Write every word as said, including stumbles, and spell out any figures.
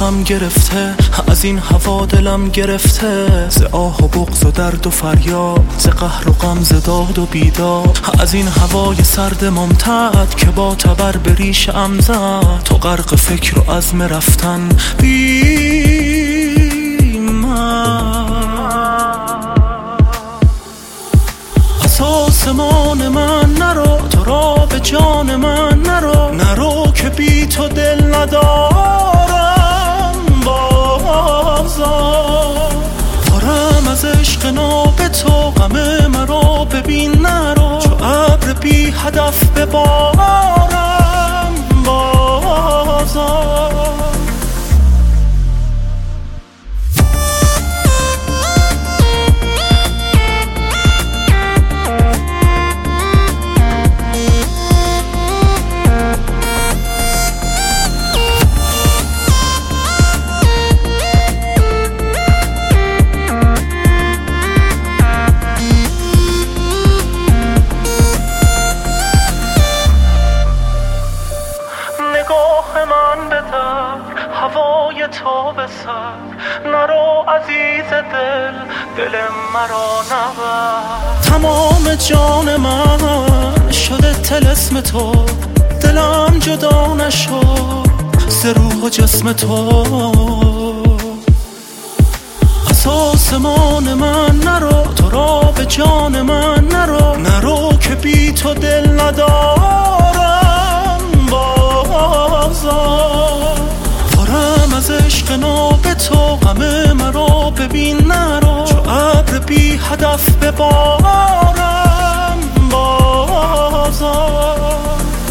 غم گرفته، از این هوا دلم گرفته، ز آه و بغض و درد و فریاد، ز قهر و غم، ز داد و بیداد، از این هوای سرد ممتد که با تبر به ریشم زد. تو غرق فکر و عزم رفتن بی من، از آسمان من نرو، تو را به جان من نرو، نرو که بی تو دل ندارم بازار. پرم از عشق ناب تو، غم مرا ببین نرو، چو ابر بی هدف ببارم بازار. هوای تو به سر نرو عزیز دل، دل مرا نبر. تمام جان من شده طلسم تو، دلم جدا نشد ز روح و جسم تو. از آسمان من نرو، تو را به جان من نرو، نرو که بی تو دل ندارم بازار. پرم از عشق ناب تو، غم مرا ببین نرو، چو ابر بی هدف ببارم بازار.